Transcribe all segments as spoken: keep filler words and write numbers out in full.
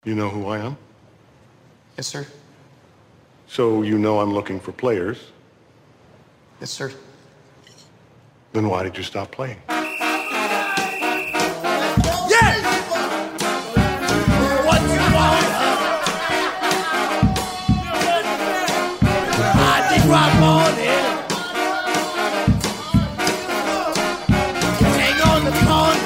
You know who I am? Yes, sir. So you know I'm looking for players? Yes, sir. Then why did you stop playing? Yeah! What you want? I did rock on it. Hang on the corner.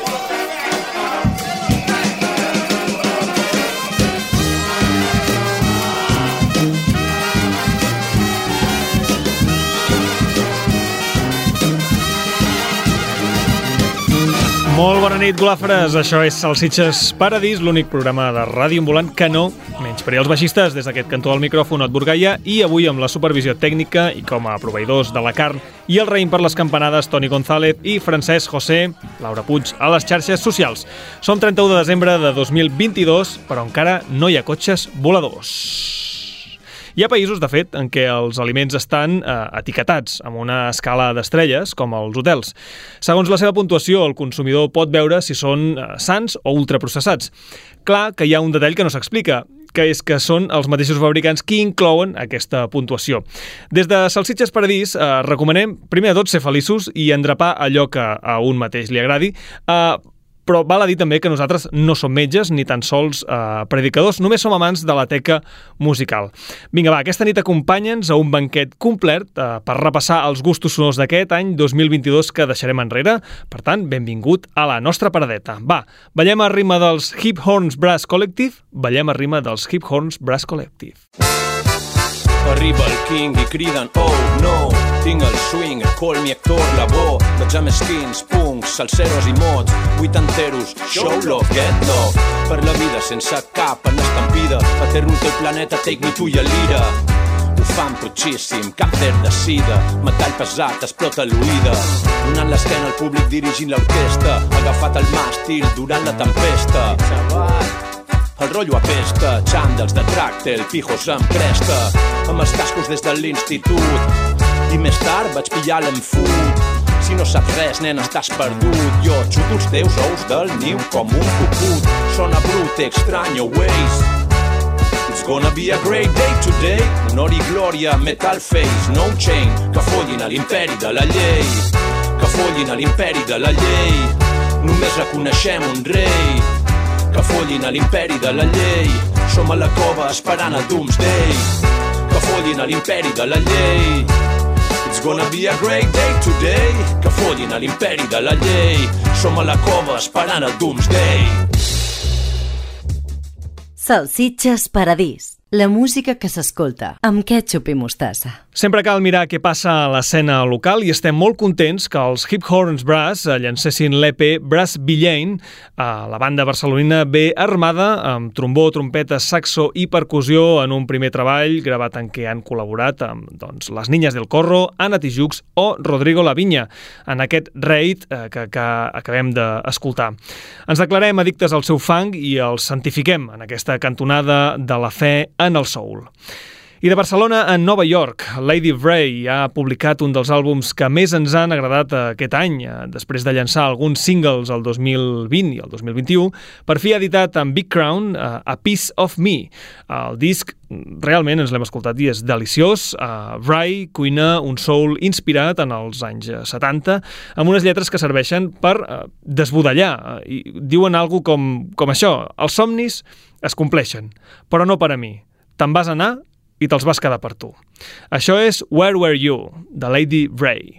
Molt bona nit, golàfres. Això és Salsitxes Paradís, l'únic programa de ràdio ambulant que no menysprear els baixistes. Des d'aquest cantó del micròfon, Ot Burgaia, i avui amb la supervisió tècnica i com a proveïdors de la carn i el raïm per les campanades, Toni González i Francesc José, Laura Puig a les xarxes socials. Som trenta-u de desembre de dos mil vint-i-dos, però encara no hi ha cotxes voladors. Hi ha països, de fet, en què els aliments estan eh, etiquetats amb una escala d'estrelles, com els hotels. Segons la seva puntuació, el consumidor pot veure si són eh, sans o ultraprocessats. Clar que hi ha un detall que no s'explica, que és que són els mateixos fabricants qui inclouen aquesta puntuació. Des de Salsitxes Paradís eh, recomanem, primer de tot, ser feliços i endrapar allò que a un mateix li agradi, eh, però val a dir també que nosaltres no som metges ni tan sols eh, predicadors, només som amants de la teca musical. Vinga, va, aquesta nit acompanya'ns a un banquet complet eh, per repassar els gustos sonors d'aquest any dos mil vint-i-dos que deixarem enrere. Per tant, benvingut a la nostra paradeta. Va, ballem a ritme dels Hip Horns Brass Collective, ballem a ritme dels Hip Horns Brass Collective. Arriba el King i criden, oh no, tinc el swing, call me Héctor Lavoe, de jameskins, punks, salseros i mots, vuitanteros, show love, get love, per la vida sense cap en estampida, eterno el teu planeta, take me to your lira. Ho fan potxíssim, càncer de sida, metall pesat, explota l'oïda, donant l'esquena al públic dirigint l'orquestra, agafat el màstil durant la tempesta. El rotllo apesta, xandals de tràctel, pijos amb cresta, amb els cascos des de l'institut. I més tard vaig pillar l'enfut. Si no saps res, nen, estàs perdut. Jo xuto els teus ous del niu com un cucut. Sona brut, extraño, ways. It's gonna be a great day today. Honor i glòria, metal face, no chain. Que follin a l'imperi de la llei. Que follin a l'imperi de la llei. Només reconeixem un rei. Que follin a l'imperi de la llei. Som a la cova esperant el Doomsday. Que follin a l'imperi de la llei. It's gonna be a great day today. Que follin a l'imperi de la llei. Som a la cova esperant el Doomsday. Salsitxes Paradís. La música que s'escolta amb ketchup i mostassa. Sempre cal mirar què passa a l'escena local i estem molt contents que els Hip Horns Brass llancessin l'E P Brass Villain. La banda barcelonina ve armada amb trombó, trompeta, saxo i percussió en un primer treball gravat en què han col·laborat amb doncs, les Niñas del Corro, Anna Tijoux o Rodrigo Laviña en aquest raid que, que acabem d'escoltar. Ens declarem addictes al seu funk i els santifiquem en aquesta cantonada de la fe en el soul. I de Barcelona a Nova York, Lady Wray ha publicat un dels àlbums que més ens han agradat aquest any, després de llançar alguns singles el dos mil vint i el dos mil vint-i-u. Per fi ha editat amb Big Crown A Piece of Me. El disc realment ens l'hem escoltat i és deliciós. Wray cuina un soul inspirat en els anys setanta amb unes lletres que serveixen per desbudellar i diuen alguna com, com això: els somnis es compleixen, però no per a mi. Te'n vas anar i te'ls vas quedar per tu. Això és Where Were You, de Lady Wray.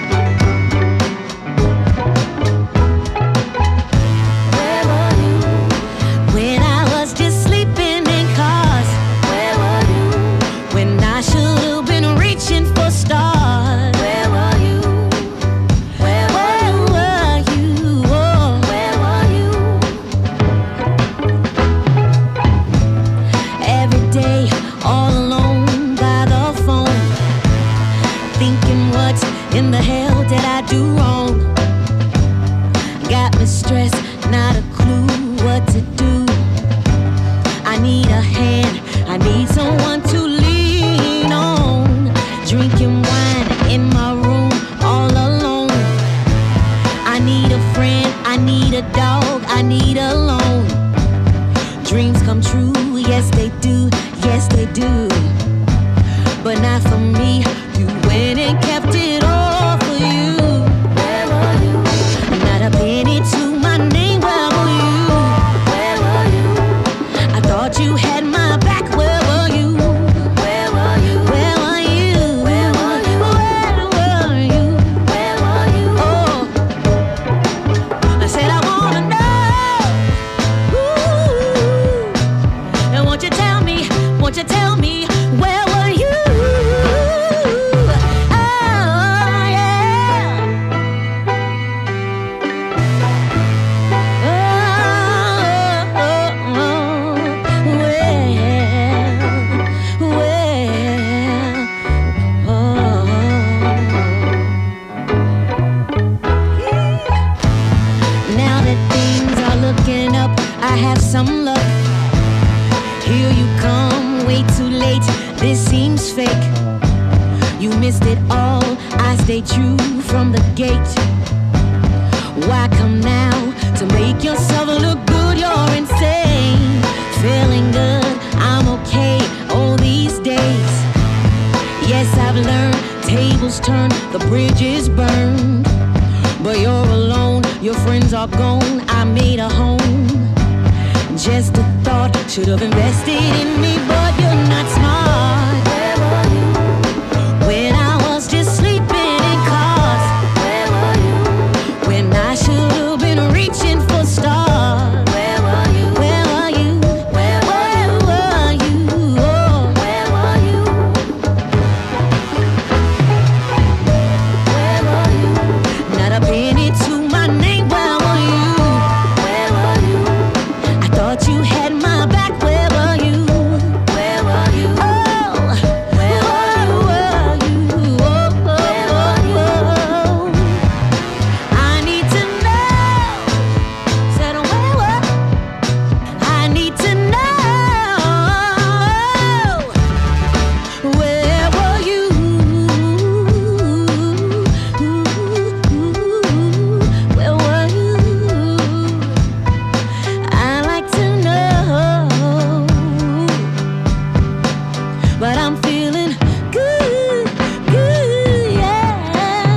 Where were you? thinking, what in the hell did I do wrong? Got me stressed, not a clue what to do. I need a hand, I need someone to lean on. Drinking wine in my room all alone. I need a friend, I need a dog, I need a loan. Dreams come true, yes they do, yes they do. But not for me, you went and kept it all for you. Where were you? Not a penny to my name, where were you? Where were you? I thought you had my back, where were you? Where were you? Where were you? Where were you? Where were you? Where were you? Oh, I said I wanna know. Ooh. And won't you tell me, won't you tell me, where were you? Some luck. Here you come, way too late. This seems fake. You missed it all. I stayed true from the gate. Why come now to make yourself look good? You're insane. Feeling good, I'm okay all these days. Yes, I've learned tables turn, the bridges burned. But you're alone, your friends are gone. I made a home. Just a thought, should have invested in me, but you're not smart. Where were you? When I was just sleeping in cars. Where were you? When I should have been reaching for stars. Where were you? Where were you? Where were you? Oh, where were you? Where were you? Not a penny to my name, where were you? Thought you had my back, where were you? Where were you? Oh, where were you? Oh, where were you? I need to know. Said where were? I need to know. Where were you? Where were you? I like to know, but I'm feeling good, good, yeah.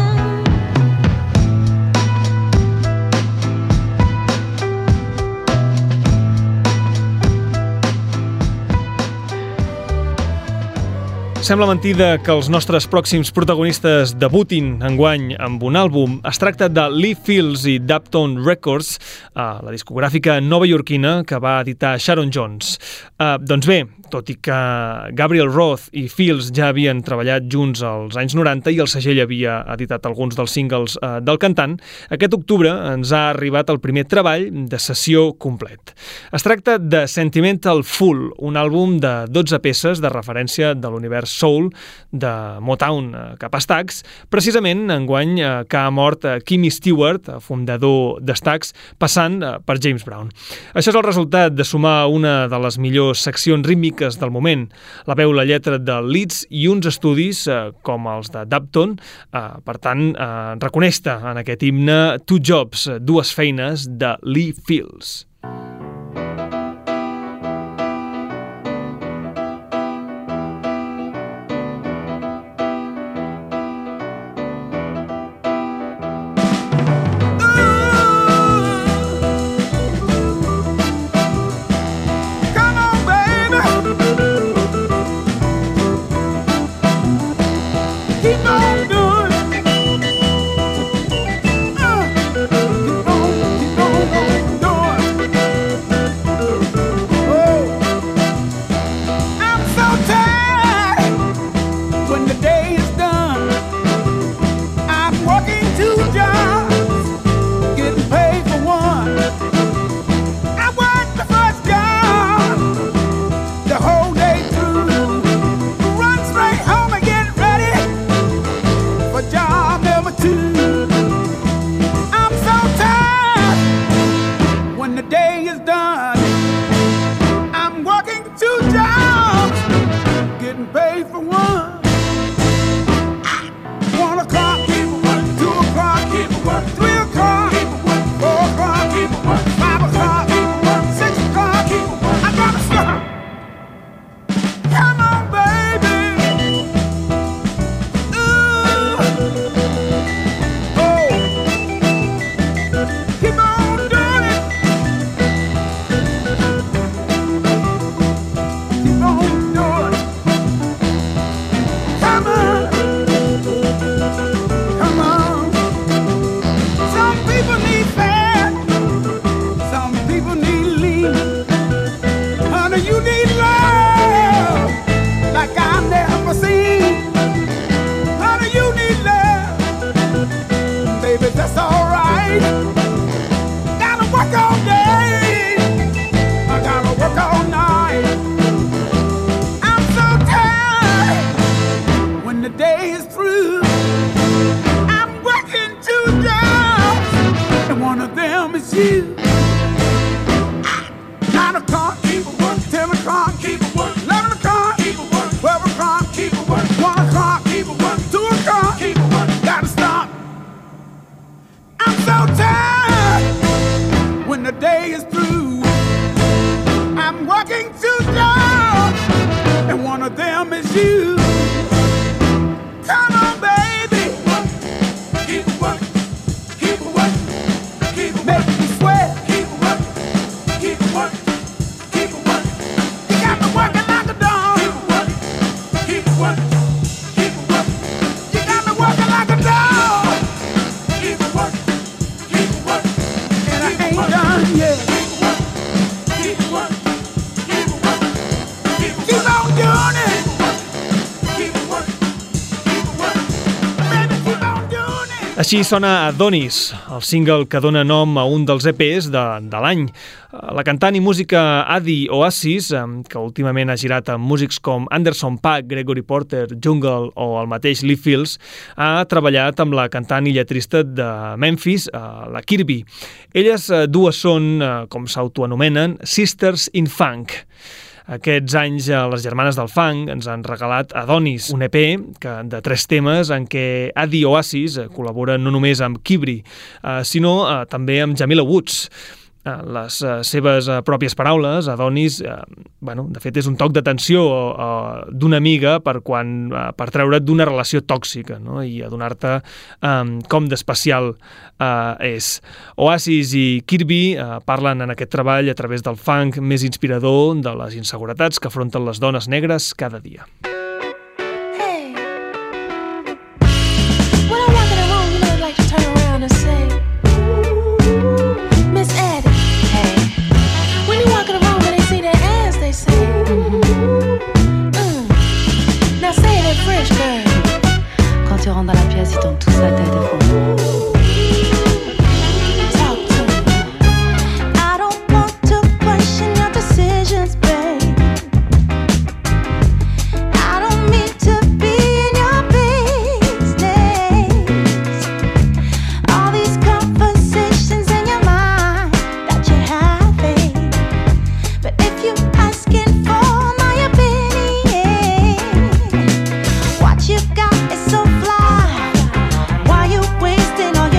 Sembla mentida que els nostres pròxims protagonistes debutin enguany amb un àlbum. Es tracta de Lee Fields i Daptone Records, uh, la discogràfica novaiorquina que va editar Sharon Jones. Uh, doncs bé, tot i que Gabriel Roth i Fields ja havien treballat junts als anys noranta i el segell havia editat alguns dels singles uh, del cantant, aquest octubre ens ha arribat el primer treball de sessió complet. Es tracta de Sentimental Fool, un àlbum de dotze peces de referència de l'univers soul de Motown cap a Stax, precisament enguany que ha mort Kimmy Stewart, fundador de Stax, passant per James Brown. Això és el resultat de sumar una de les millors seccions rítmiques del moment, la veu, la lletra de Leeds i uns estudis com els de Daptone, per tant, reconeix-te en aquest himne Two Jobs, dues feines de Lee Fields. day is through, I'm working two jobs, and one of them is you. Nine o'clock, keep it working. Ten o'clock, keep it working. Eleven o'clock, keep it working. Twelve o'clock, keep it working. One o'clock, keep it working. Two o'clock, keep it working. Gotta stop. I'm so tired. When the day is through, I'm working two jobs, and one of them is you. Come on, baby. Keep it working. Keep it working. Keep it making me sweat. Keep it working. Keep it working. Keep it working. You got me working like a dog. Keep it working. Keep it working. Keep it working. You got me working like a dog. Keep it working. Keep it working. And I ain't done yet. Keep it working. Keep it working. Keep it working. Keep on doing it. Keep it working. Keep it working. Baby, keep on doing it. Així sona Adonis, el single que dona nom a un dels E Pes de, de l'any. La cantant i música Adi Oasis, que últimament ha girat amb músics com Anderson .Paak, Gregory Porter, Jungle o el mateix Lee Fields, ha treballat amb la cantant i lletrista de Memphis, la Kirby. Elles dues són, com s'autoanomenen, Sisters in Funk. Aquests anys les germanes del funk ens han regalat Adonis, un E P que, de tres temes en què Adi Oasis col·labora no només amb Kirby, sinó també amb Jamila Woods. Les seves pròpies paraules, Adonis, eh, bueno, de fet és un toc d'atenció eh, d'una amiga per, quan, eh, per treure't d'una relació tòxica, no? I adonar-te eh, com d'especial eh, és. Oasis i Kirby eh, parlen en aquest treball a través del funk més inspirador de les inseguretats que afronten les dones negres cada dia. Hey, when I'm walking around, you know, I'd like to turn around and say, Miss Addie. When you walking around and they see that ass, they say, mm-hmm. mm. Now say it in French, girl. Quand tu rentres dans la pièce, ils tournent tous la tête et font. Talk to me. I don't want to question your decisions, babe. I don't mean to be in your business. All these conversations in your mind that you're having. But if you asking for my opinion, what you got is so fly. Why you wasting all your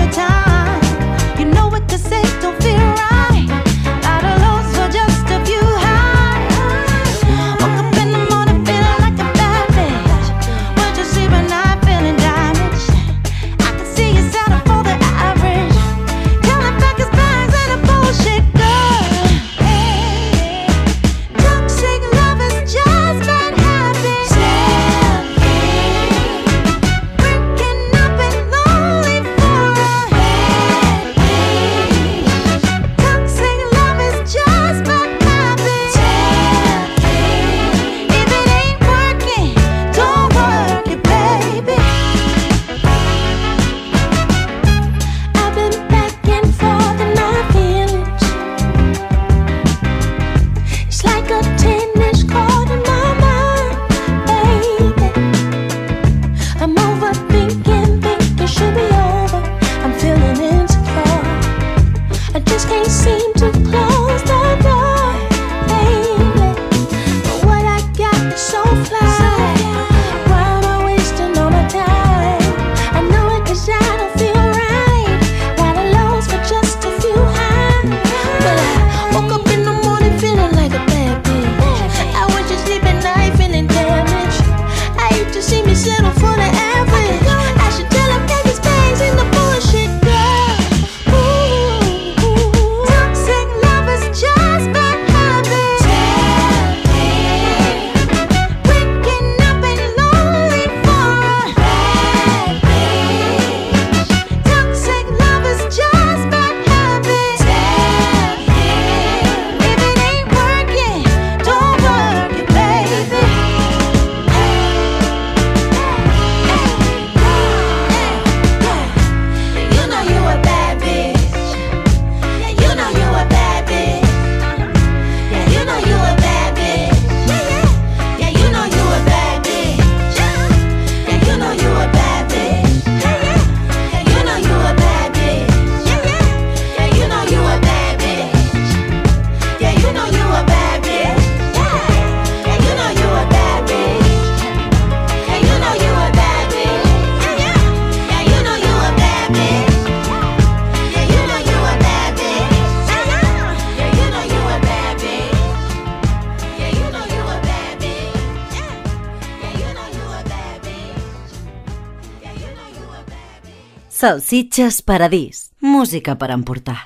Salsitxes Paradís. Música per emportar.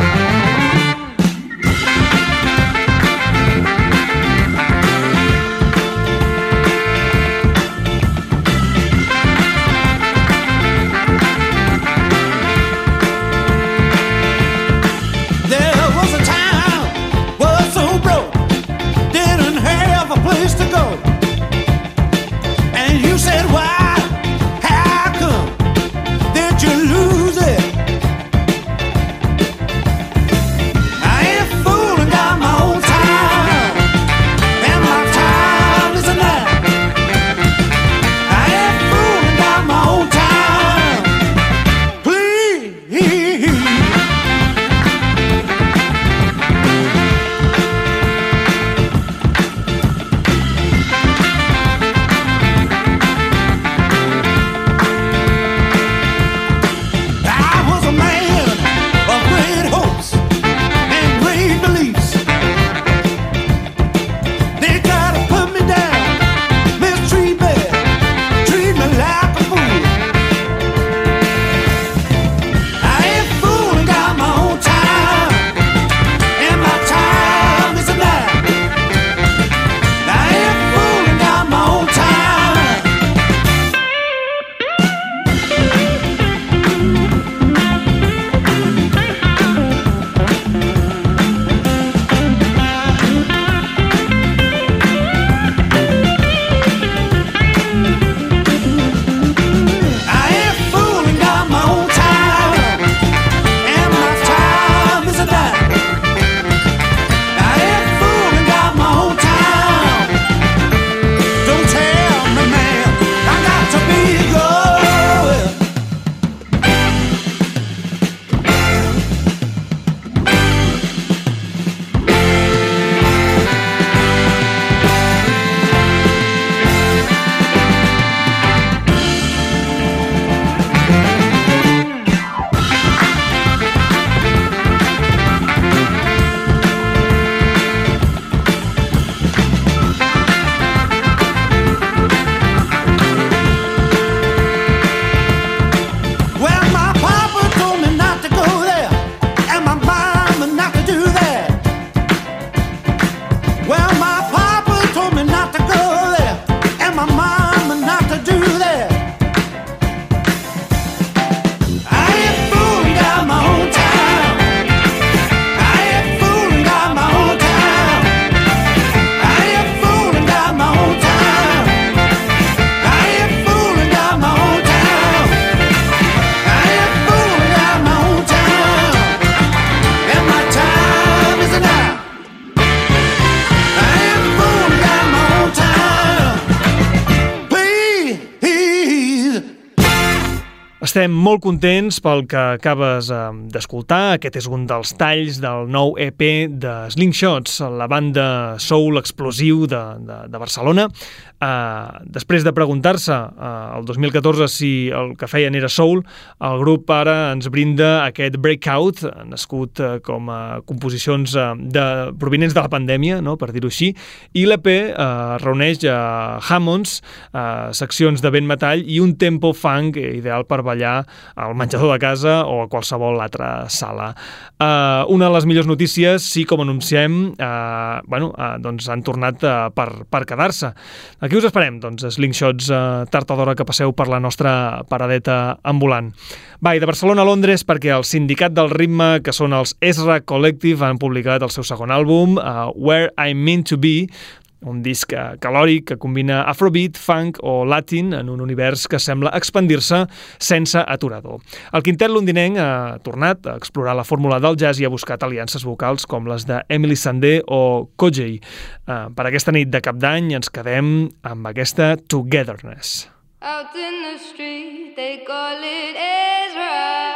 Estem molt contents pel que acabes eh, d'escoltar. Aquest és un dels talls del nou E P de Slingshots, la banda soul explosiu de, de, de Barcelona. Eh, després de preguntar-se eh, el dos mil catorze si el que feien era soul, el grup ara ens brinda aquest Breakout, nascut eh, com a composicions eh, de, provinents de la pandèmia, no?, per dir-ho així, i l'E P eh, reuneix eh, Hammonds, eh, seccions de vent metall i un tempo funk ideal per ballar al menjador de casa o a qualsevol altra sala. Uh, una de les millors notícies, sí, com anunciem, uh, bueno, uh, doncs han tornat uh, per, per quedar-se. Aquí us esperem, doncs, Slingshots, uh, tard o d'hora que passeu per la nostra paradeta ambulant. Va, i de Barcelona a Londres, perquè el Sindicat del Ritme, que són els Ezra Collective, han publicat el seu segon àlbum, uh, Where I'm Meant to Be, un disc calòric que combina afrobeat, funk o latin en un univers que sembla expandir-se sense aturador. El quintet londinenc ha tornat a explorar la fórmula del jazz i ha buscat aliances vocals com les de Emily Sandé o Kojey. Per aquesta nit de cap d'any ens quedem amb aquesta Togetherness. Out in the street they call it Ezra.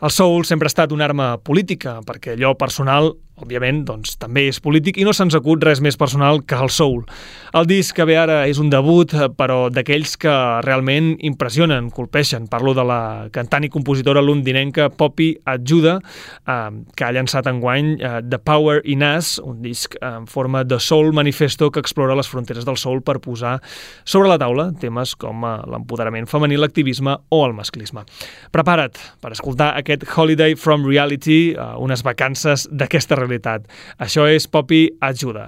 El soul sempre ha estat una arma política, perquè allò personal, òbviament, doncs, també és polític i no se'ns acut res més personal que el soul. El disc que ve ara és un debut, però d'aquells que realment impressionen, colpeixen. Parlo de la cantant i compositora londinenca Poppy Adjuda, eh, que ha llançat enguany eh, The Power in Us, un disc en forma de soul manifesto que explora les fronteres del soul per posar sobre la taula temes com eh, l'empoderament femení, l'activisme o el masclisme. Prepara't per escoltar aquest Holiday from Reality, eh, unes vacances d'aquesta realitat. Això és Poppy Adjuda.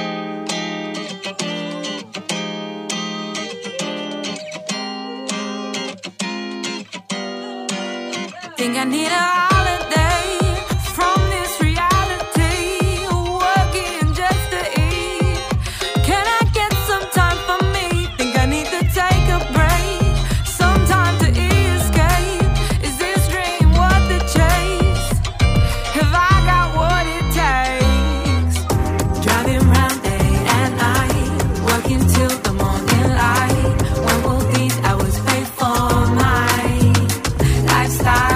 Think I need a holiday from this reality, working just to eat. Can I get some time for me? Think I need to take a break, some time to escape. Is this dream worth the chase? Have I got what it takes? Driving round day and night, working till the morning light. When will these hours pay for my lifestyle?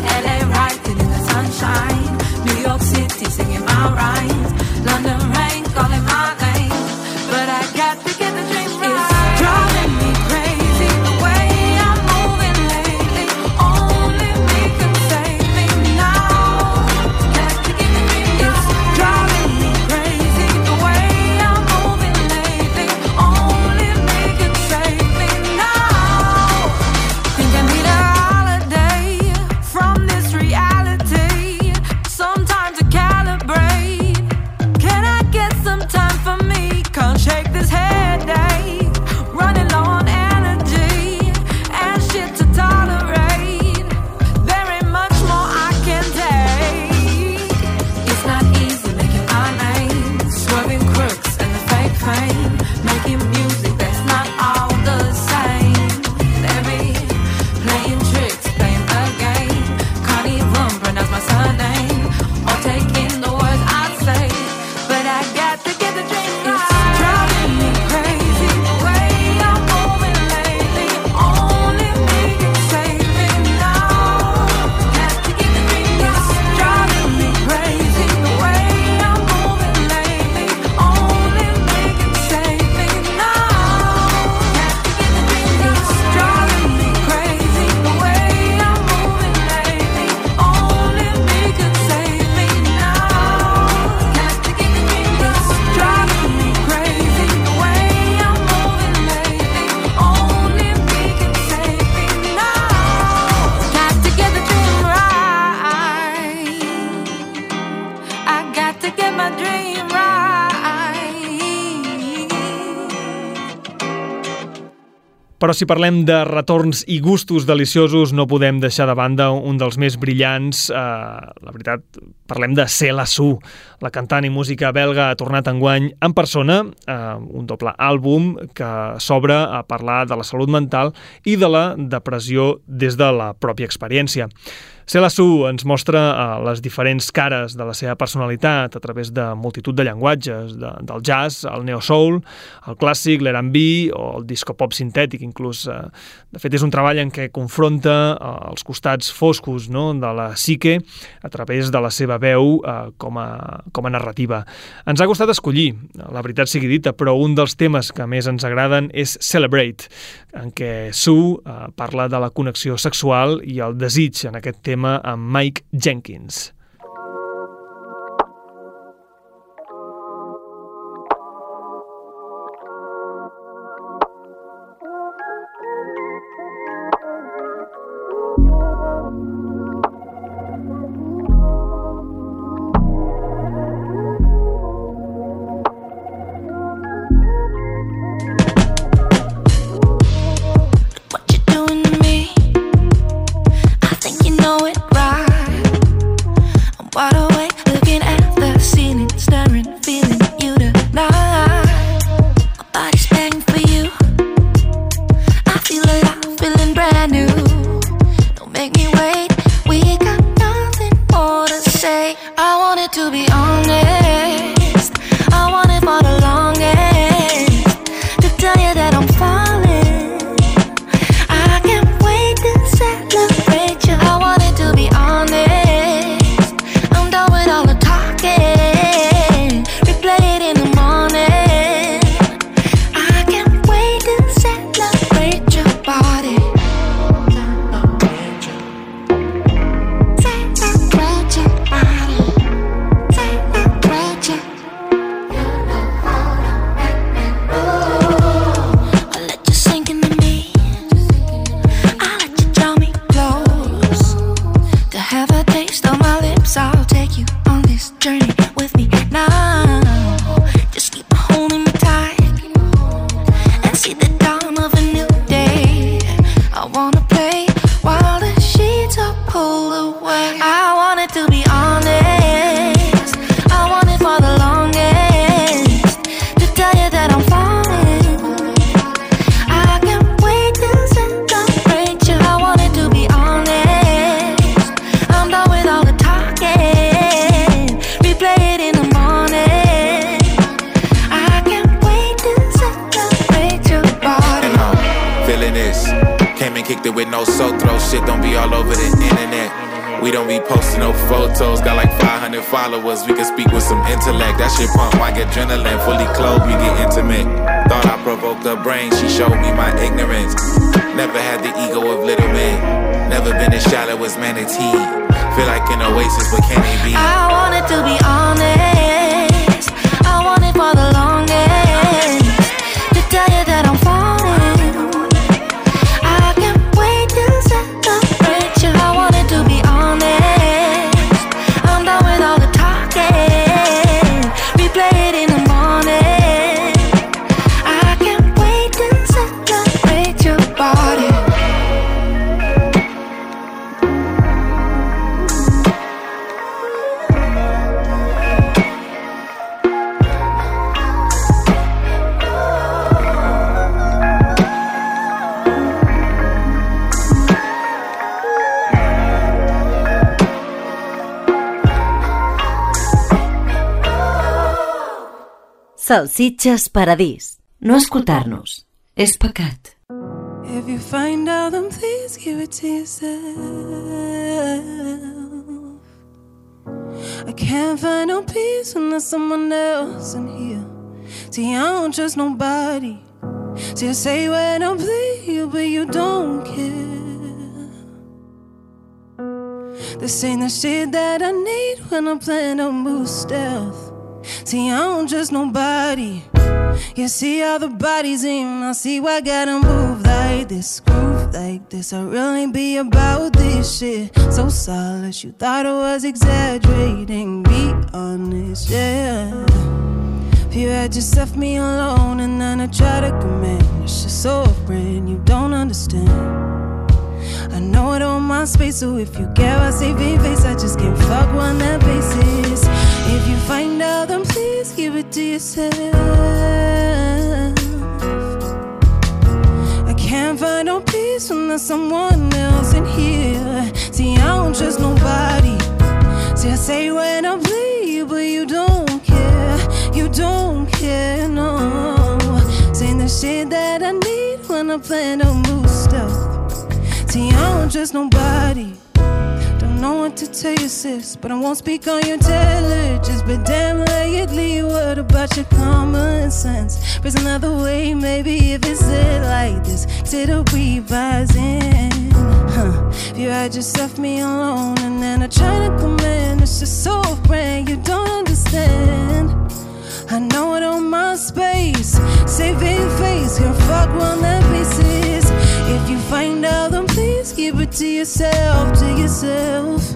New York City singing my rhymes, London rain calling my name, but I got to get the dream right. It's driving me crazy the way I'm moving lately. Only me can save me now. Got to get the dream right. It's driving me crazy the way I'm moving lately. Only me can save me now. Think I need a holiday from this reality. Sometimes to calibrate. Can I get some time for me? Can't shake this headache. Running low on energy and shit to tolerate. There ain't much more I can take. It's not easy making my name, swerving crooks and the fake fame, making music that's not all the same. They be playing tricks, playing the game. Can't even pronounce my surname or taking the words I say, but I got to get the dream right. It's driving me crazy the way I'm moving lately. Only me can save me now. Got to get the dream right. It's driving me crazy the way I'm moving lately. Only me can save me now. Got to get the dream right. It's driving me crazy the way I'm moving lately. Only me can save me now. Got to get the dream right. It's driving me crazy the way I'm moving lately. Only me can save me now. Got to get the dream right. I got to get my dream right. Però si parlem de retorns i gustos deliciosos, no podem deixar de banda un dels més brillants. Eh, la veritat, parlem de Sela Su. La cantant i música belga ha tornat enguany en persona, eh, un doble àlbum que s'obre a parlar de la salut mental i de la depressió des de la pròpia experiència. Sela Su ens mostra uh, les diferents cares de la seva personalitat a través de multitud de llenguatges, de, del jazz, el neo-soul, el clàssic, l'R and B o el disco-pop sintètic, inclús. Uh, de fet, és un treball en què confronta uh, els costats foscos, no?, de la psique a través de la seva veu uh, com, a, com a narrativa. Ens ha costat escollir, la veritat sigui dita, però un dels temes que més ens agraden és Celebrate, en què Su uh, parla de la connexió sexual i el desig en aquest tema amb Mike Jenkins. I wanted to be honest. the taste of my lips, I'll take you on this journey with me now. Just keep holding me tight and see the dawn of a new day. I wanna play while the sheets are pulled away. I want it to be honest, I want it for the longest, to tell you that I'm falling. I can't wait to celebrate you. I want it to be honest, I'm done with all the talking, replay it in the morning. I can't wait to celebrate your body. And I'm feeling this. Came and kicked it with no soul throw. Shit don't be all over the internet. We don't be posting no photos. Got like five hundred followers. We can speak with some intellect. That shit pump like adrenaline. Fully clothed, we get intimate. Thought I provoked her brain. She showed me my ignorance. Never had the ego of little men. Never been as shallow as manatee. Feel like an oasis, but can it be? I want it to be honest, I want it for the longest, to tell you that I'm falling. I can't wait to celebrate you. I want it to be honest, I'm done with all the talking, replay it in the morning. I can't wait to celebrate your body. Salsitxes Paradís. No escoltar-nos és pecat. If you find out, then please give it to yourself. I can't find no peace when there's someone else in here. See, I don't trust nobody. See, I say when I plead, but you don't care. This ain't the shit that I need when I plan to move stealth. See, I don't trust nobody. You see all the bodies in, I see why I gotta move like this, groove like this. I really be about this shit. So solid, you thought I was exaggerating. Be honest, yeah. If you had just left me alone and then I try to command, it's just so brand you don't understand. I know it on my space, so if you care I say big face, I just can't fuck on that basis. If you find out, then please give it to yourself. I can't find no peace when there's someone else in here. See, I don't trust nobody. See, I say when I bleed, but you don't care. You don't care, no. Saying the shit that I need when I plan to move stuff. See, I don't trust nobody. Don't know what to tell you, sis, but I won't speak on your intelligence. But damn lately, what about your common sense? There's another way, maybe if it's said like this, instead of revising. Huh. If you had just left me alone and then I try to command, it's just so brand you don't understand. I know it on my space, saving face, can't fuck on that basis. If you find out, then please give it to yourself, to yourself.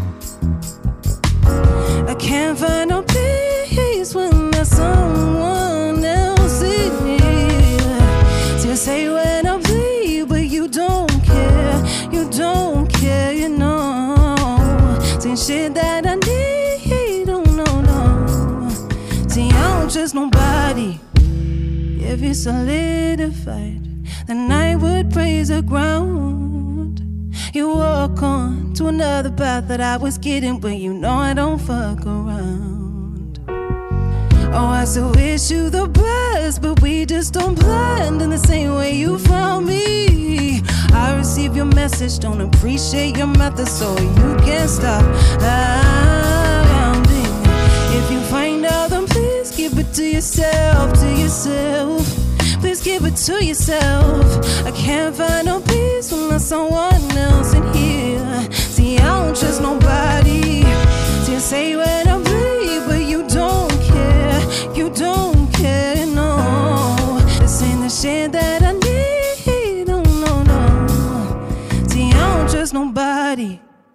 I can't find no peace when there's someone else in here. So you say when I bleed, but you don't care, you don't care, you know. Saying shit that I need, oh no, no. See, I don't trust nobody. If you're solidified, then I would praise the ground. You walk on to another path that I was getting, but you know I don't fuck around. Oh, I still wish you the best, but we just don't blend in the same way you found me. I receive your message, don't appreciate your method, so you can't stop around me. If you find out, then please give it to yourself, to yourself. Please give it to yourself. I can't find no peace when there's someone else in here. See, I don't trust nobody. See, I say when I bleed, but you don't care. You don't care, no. This ain't the shit that I need. No, no, no. See, I don't trust nobody.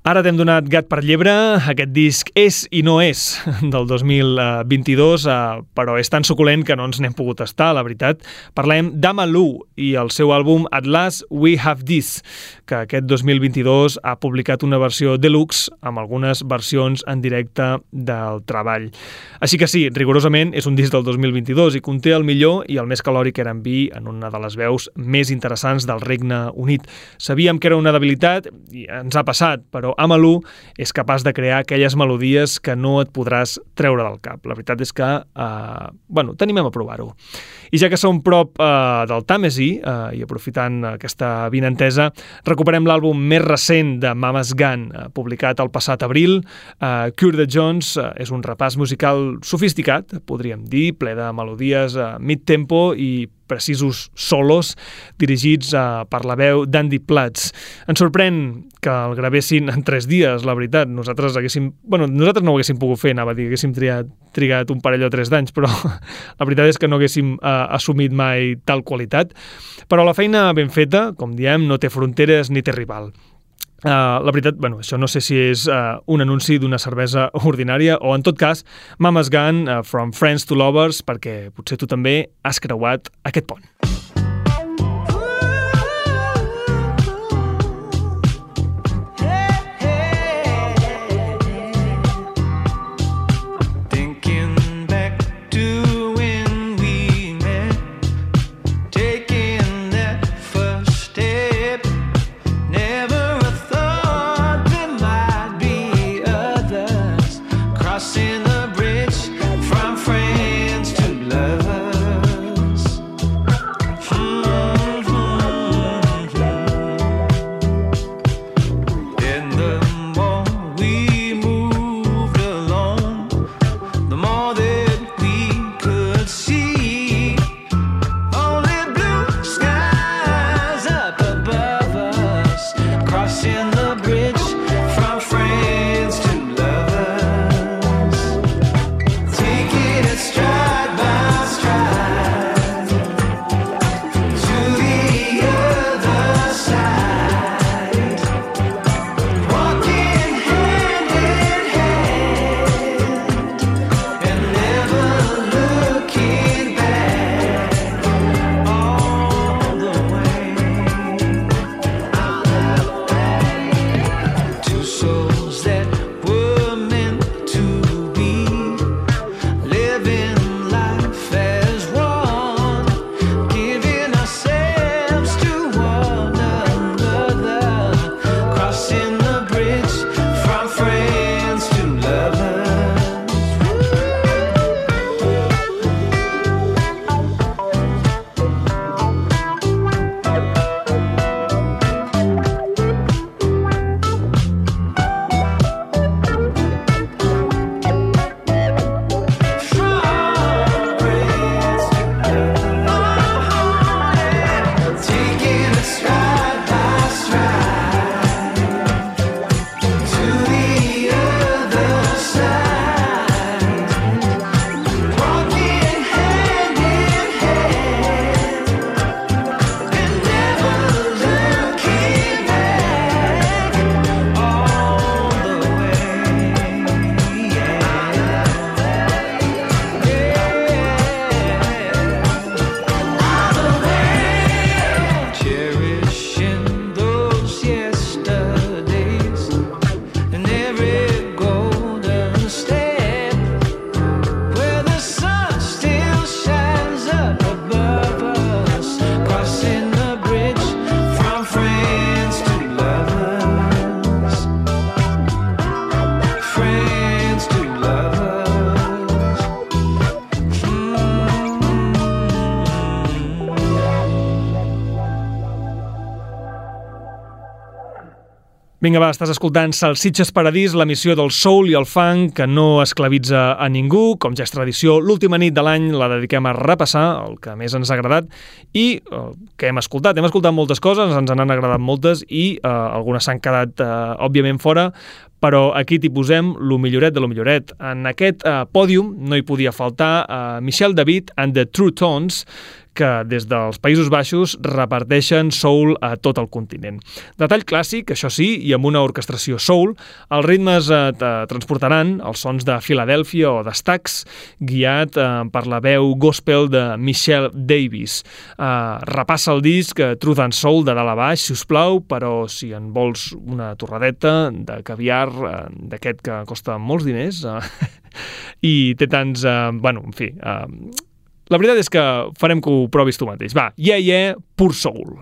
Ara t'hem donat gat per llebre, aquest disc és i no és del dos mil vint-i-dos, però és tan suculent que no ens n'hem pogut estar, la veritat. Parlem d'Amalu i el seu àlbum At Last We Have This, que aquest dos mil vint-i-dos ha publicat una versió deluxe amb algunes versions en directe del treball. Així que sí, rigorosament és un disc del dos mil vint-i-dos i conté el millor i el més calòric R and B en una de les veus més interessants del Regne Unit. Sabíem que era una debilitat i ens ha passat, però Amalu és capaç de crear aquelles melodies que no et podràs treure del cap. La veritat és que, eh, bueno, t'animem a provar-ho. I ja que som prop eh, del Tàmesi, eh, i aprofitant aquesta vinentesa, recuperem l'àlbum més recent de Mama's Gun, eh, publicat el passat abril. Eh, Cure the Jones eh, és un repàs musical sofisticat, podríem dir, ple de melodies a eh, mid-tempo i precisos solos dirigits uh, per la veu d'Andy Platz. Ens sorprèn que el gravessin en tres dies, la veritat. Nosaltres haguéssim... Bueno, nosaltres no ho haguéssim pogut fer, anava a dir, haguéssim triat, trigat un parell o tres d'anys, però la veritat és que no haguéssim uh, assumit mai tal qualitat. Però la feina ben feta, com diem, no té fronteres ni té rival. Uh, la veritat, bueno, això no sé si és uh, un anunci d'una cervesa ordinària o, en tot cas, Mama's Gun, uh, From Friends to Lovers, perquè potser tu també has creuat aquest pont. Vinga, va, estàs escoltant Salsitxes Paradís, l'emissió del soul i el funk que no esclavitza a ningú. Com ja és tradició, l'última nit de l'any la dediquem a repassar el que més ens ha agradat i eh, que hem escoltat. Hem escoltat moltes coses, ens n'han agradat moltes i eh, algunes s'han quedat, eh, òbviament, fora, però aquí t'hi posem lo milloret de lo milloret. En aquest eh, pòdium no hi podia faltar eh, Michelle David and the True Tones, que des dels Països Baixos reparteixen soul a tot el continent. De tall clàssic, això sí, i amb una orquestració soul, els ritmes et transportaran als sons de Filadèlfia o de Stax, guiat eh, per la veu gospel de Michelle Davis. Eh, repassa el disc Truth and Soul de dalt a baix, si us plau, però si en vols una torradeta de caviar, eh, d'aquest que costa molts diners, eh, i té tants... Eh, bueno, en fi... Eh, la veritat és que farem que ho provis tu mateix. Va, yeah, yeah, pur soul.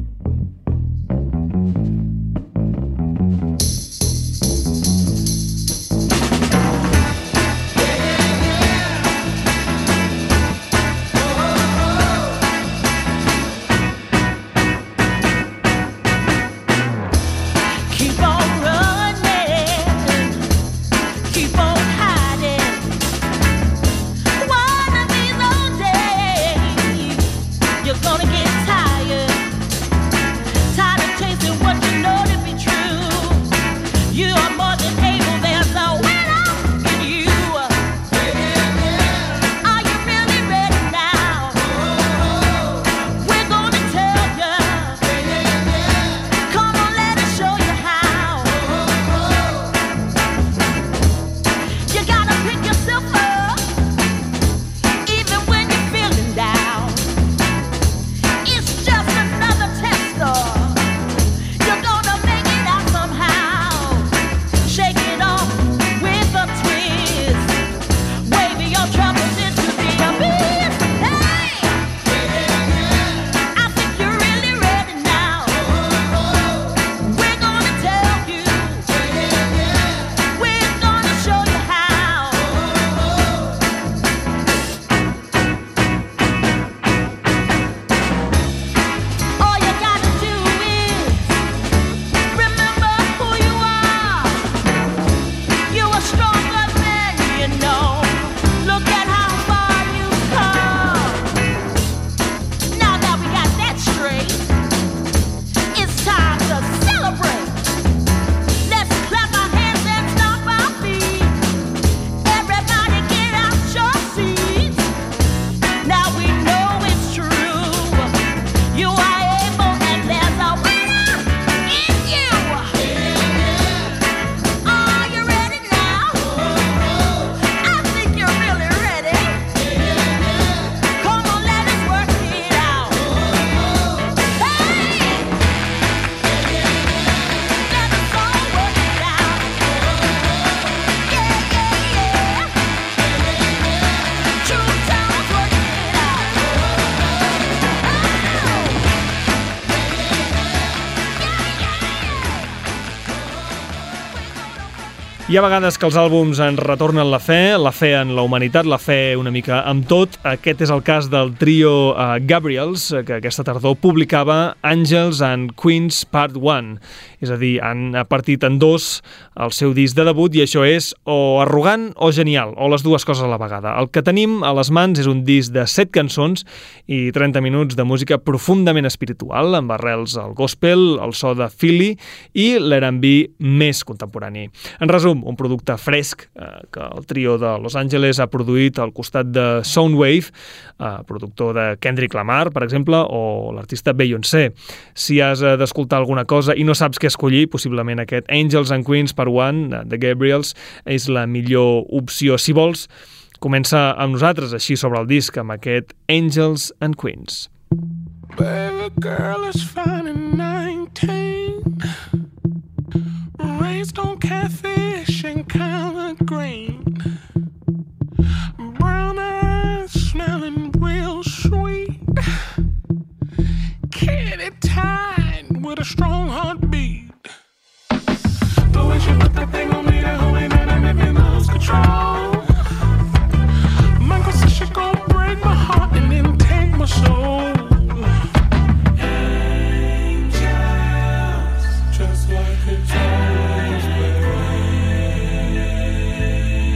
Gonna get tired, tired of chasing what you know to be true. You are more than able, there's a winner in you. Are you really ready now? We're gonna tell you. Come on, let us show you how. You gotta pick yourself up, even when you're feeling down. You're gonna make it out somehow. Shake it off with a twist. Wave your troubles into the abyss. Hey! I think you're really ready now. We're gonna tell you. We're gonna show you how. All you gotta do is remember who you are. You are stronger than you know. Look at how far you've come. Now that we got that straight, it's time to celebrate. Let's clap our hands and stomp our feet. Everybody get out your seats. Now we know it's true. You are able and there's a winner in you. Are you ready now? I think you're really ready. Come on, let us work it out. Hey! Let us all work it out. Yeah, yeah, yeah. True times working it out. Hi ha vegades que els àlbums ens retornen la fe, la fe en la humanitat, la fe una mica amb tot. Aquest és el cas del trio uh, Gabriels, que aquesta tardor publicava Angels and Queens Part one. És a dir, han partit en dos el seu disc de debut i això és o arrogant o genial, o les dues coses a la vegada. El que tenim a les mans és un disc de set cançons i trenta minuts de música profundament espiritual, amb arrels al gospel, el so de Philly i l'R and B més contemporani. En resum, un producte fresc eh, que el trio de Los Angeles ha produït al costat de Soundwave, eh, productor de Kendrick Lamar, per exemple, o l'artista Beyoncé. Si has eh, d'escoltar alguna cosa i no saps què escollir, possiblement aquest Angels and Queens Part one de Gabriels és la millor opció. Si vols, comença amb nosaltres, així sobre el disc, amb aquest Angels and Queens. Baby girl is fine and nineteen, raised on catfish and collard green, brown eyes smelling real sweet, kitty tied with a strong heartbeat. The way she put that thing on me, that whole ain't that make me lose control. Michael said she gon' break my heart and then take my soul. Angels, just like a angel.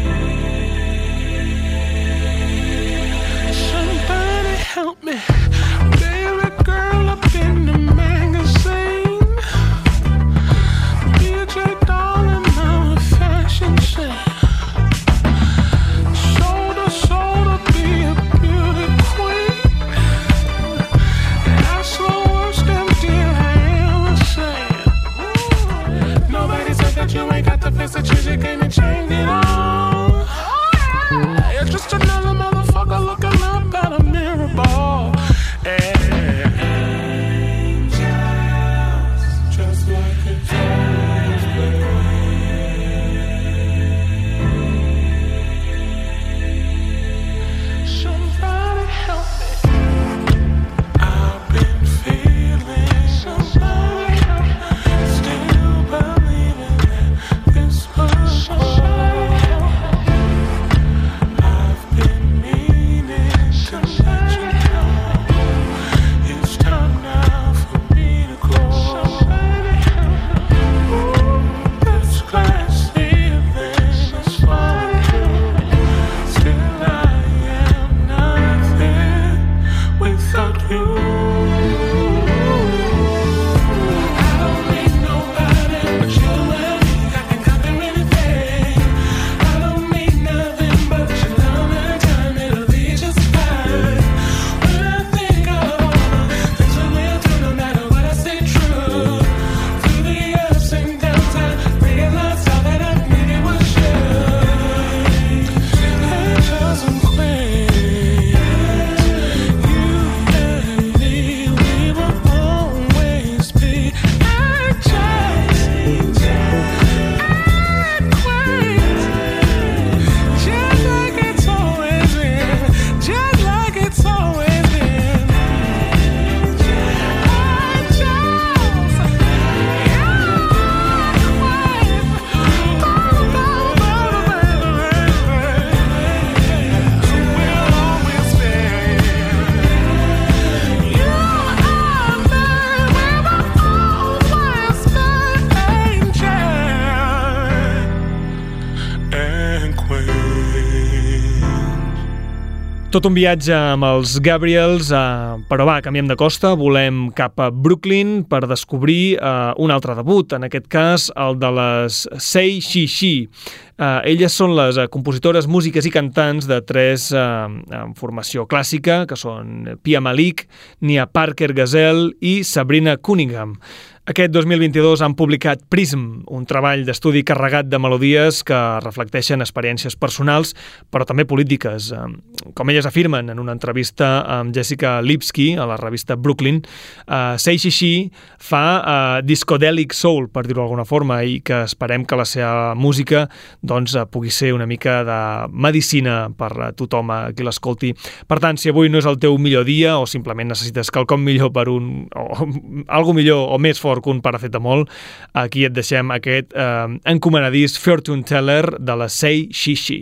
Tot un viatge amb els Gabriels, eh, però va, canviem de costa, volem cap a Brooklyn per descobrir eh, un altre debut, en aquest cas el de les Say She She. Eh, elles són les eh, compositores, músiques i cantants de tres eh, en formació clàssica, que són Pia Malik, Nia Parker Gazelle i Sabrina Cunningham. Aquest dos mil vint-i-dos han publicat Prism, un treball d'estudi carregat de melodies que reflecteixen experiències personals, però també polítiques. Com elles afirmen en una entrevista amb Jessica Lipsky a la revista Brooklyn, uh, Say She She fa uh, discodèlic soul, per dir-ho d'alguna forma, i que esperem que la seva música doncs, pugui ser una mica de medicina per a tothom a qui l'escolti. Per tant, si avui no és el teu millor dia o simplement necessites quelcom millor per un... o algo millor o més fort que un paracetamol, aquí et deixem aquest eh, encomanadís Fortune Teller de la Say She She.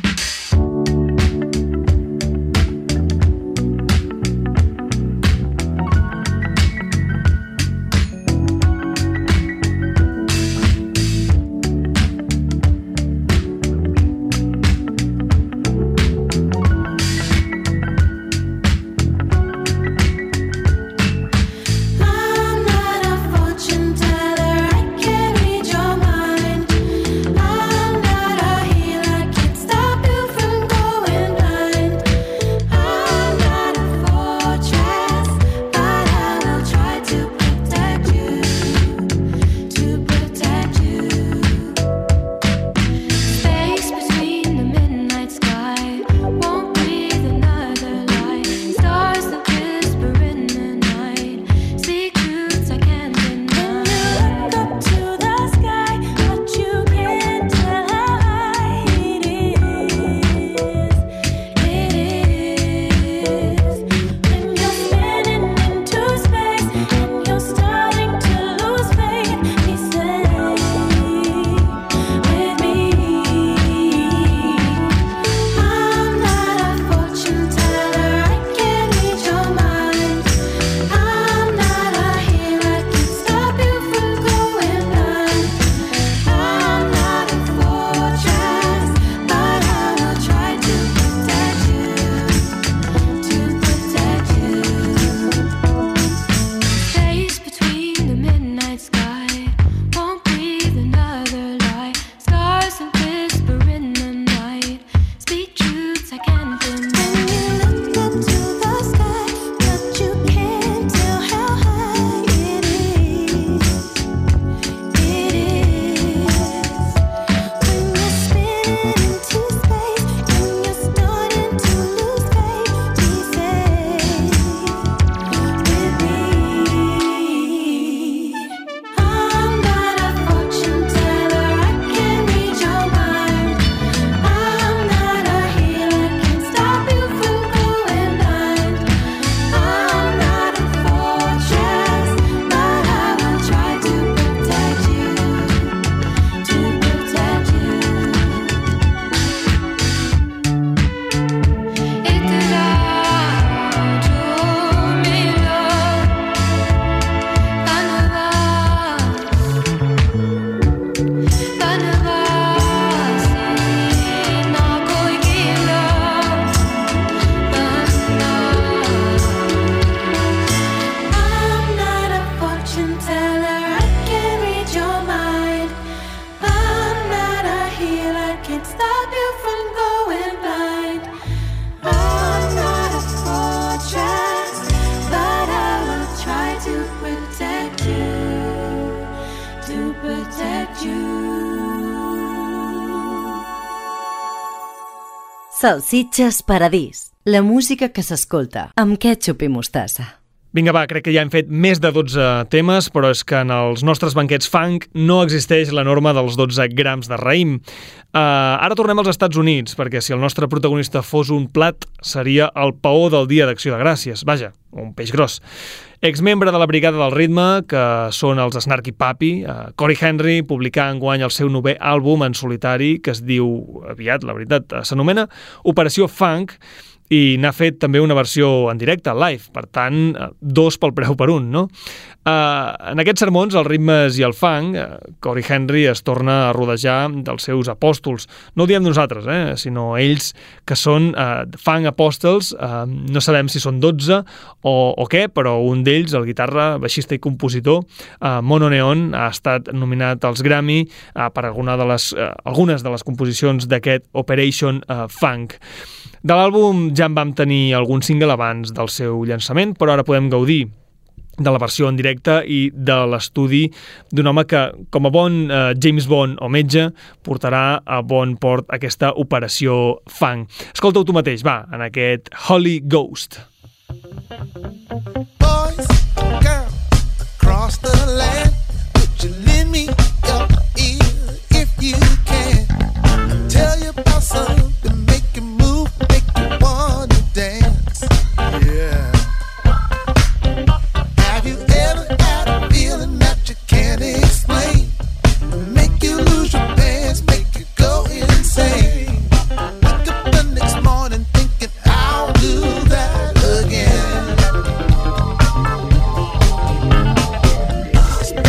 Salsitxes Paradís, la música que s'escolta amb ketchup i mostassa. Vinga, va, crec que ja hem fet més de dotze temes, però és que en els nostres banquets funk no existeix la norma dels dotze grams de raïm. Uh, ara tornem als Estats Units, perquè si el nostre protagonista fos un plat, seria el paó del Dia d'Acció de Gràcies. Vaja, un peix gros. Exmembre de la Brigada del Ritme, que són els Snarky Puppy, uh, Cory Henry publicà enguany el seu novè àlbum en solitari, que es diu, aviat, la veritat, s'anomena Operació Funk, i n'ha fet també una versió en directe, live, per tant, dos pel preu per un, no? Uh, en aquests sermons, els ritmes i el funk, uh, Cory Henry es torna a rodejar dels seus apòstols. No ho diem nosaltres, eh? Sinó ells que són uh, funk apòstols, uh, no sabem si són dotze o, o què, però un d'ells, el guitarra, baixista i compositor, uh, Mono Neon, ha estat nominat als Grammy uh, per alguna de les, uh, algunes de les composicions d'aquest Operation uh, Funk. De l'àlbum ja en vam tenir algun single abans del seu llançament, però ara podem gaudir de la versió en directe i de l'estudi d'un home que, com a bon eh, James Bond o metge, portarà a bon port aquesta operació funk. Escolta-ho tu mateix, va, en aquest Holy Ghost. Boys, girls, across the land, would you lend me your ear if you can? Tell you about something, make you move, make you wanna dance. Yeah. Have you ever had a feeling that you can't explain? Make you lose your pants, make you go insane. Wake up the next morning thinking, I'll do that again. It's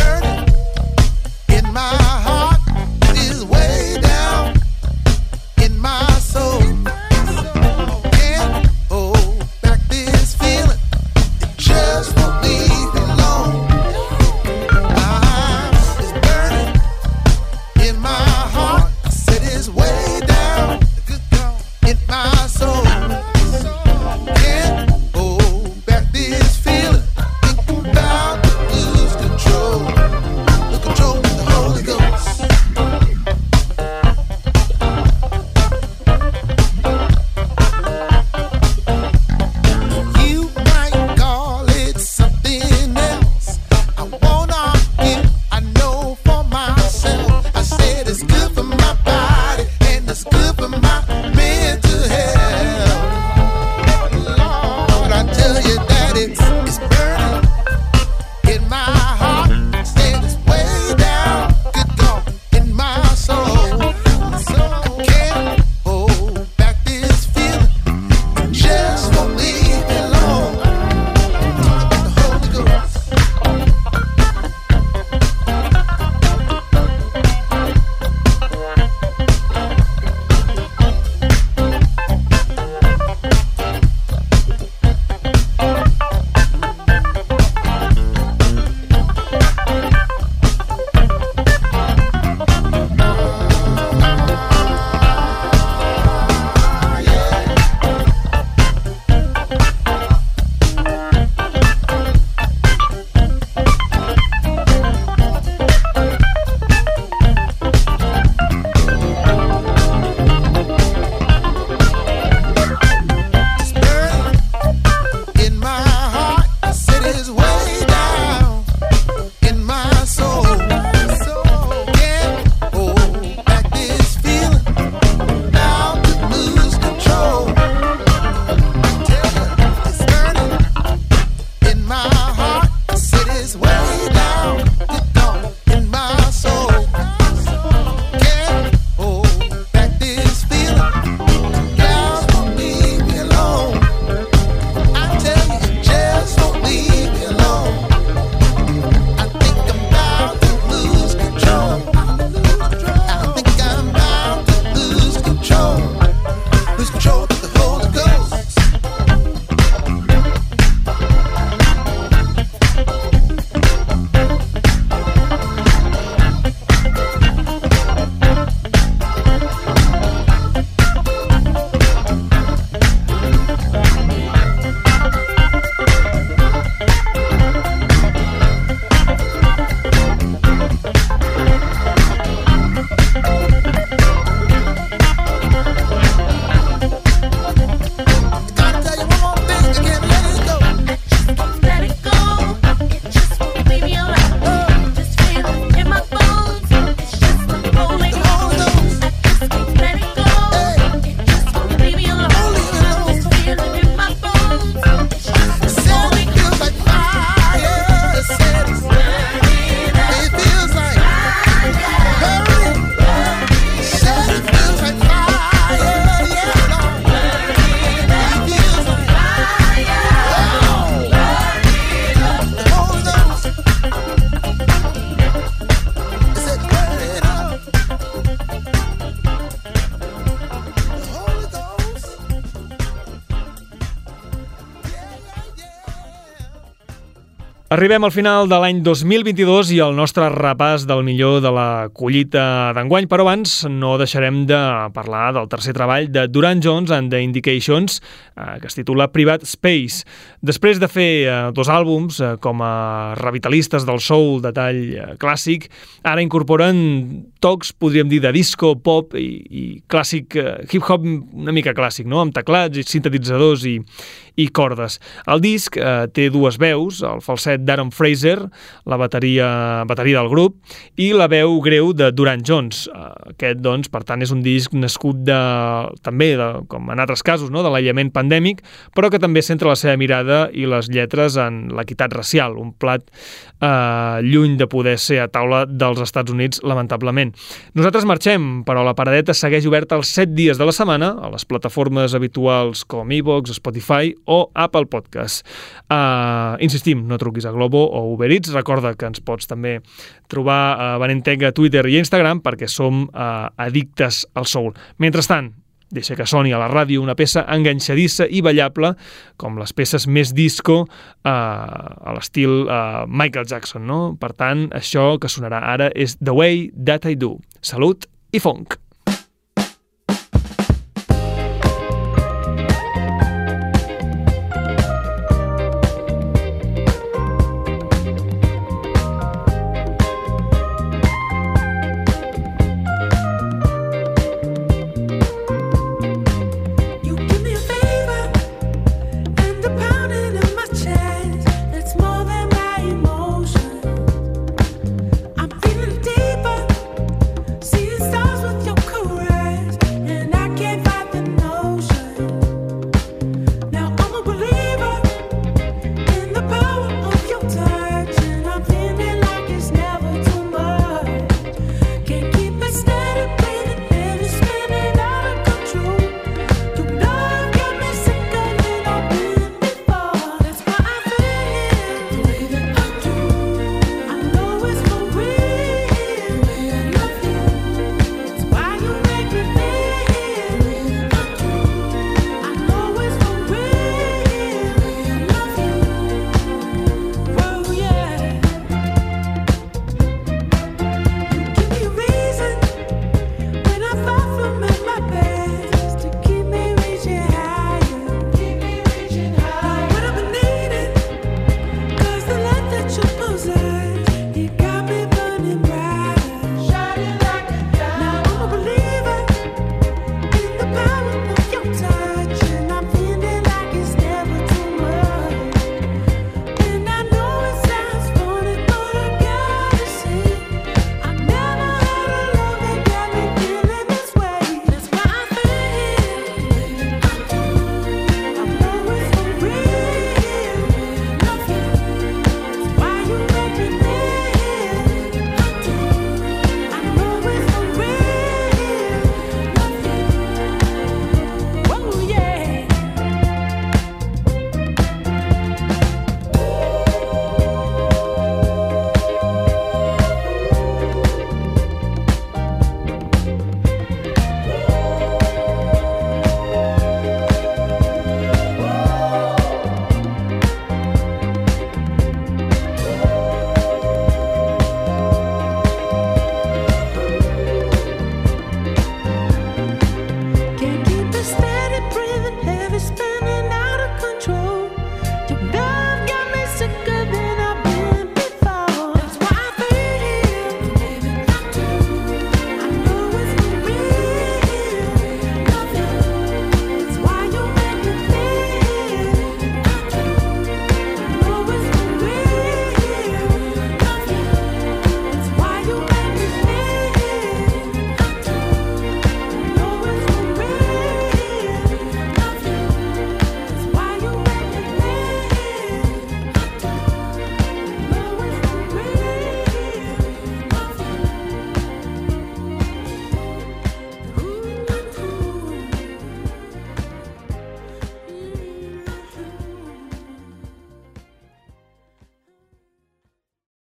Arribem al final de l'any dos mil vint-i-dos i el nostre repàs del millor de la collita d'enguany, però abans no deixarem de parlar del tercer treball de Durand Jones and the Indications, eh, que es titula Private Space. Després de fer eh, dos àlbums eh, com a revitalistes del soul de tall eh, clàssic, ara incorporen tocs, podríem dir, de disco, pop i, i clàssic, eh, hip-hop una mica clàssic, no? Amb teclats i sintetitzadors i, i cordes. El disc eh, té dues veus, el falset d'Aaron Fraser, la bateria, bateria del grup, i la veu greu de Durand Jones. Aquest, doncs, per tant, és un disc nascut de, també, de, com en altres casos, no? De l'aïllament pandèmic, però que també centra la seva mirada i les lletres en l'equitat racial, un plat eh, lluny de poder ser a taula dels Estats Units, lamentablement. Nosaltres marxem, però la paradeta segueix oberta els set dies de la setmana a les plataformes habituals com iVoox, Spotify o Apple Podcast. Uh, insistim, no truquis a Globo o Uber Eats. Recorda que ens pots també trobar a Benentec a Twitter i Instagram perquè som uh, addictes al soul. Mentrestant, deixa que soni a la ràdio una peça enganxadissa i ballable, com les peces més disco uh, a l'estil uh, Michael Jackson, no? Per tant, això que sonarà ara és The Way That I Do. Salut i funk!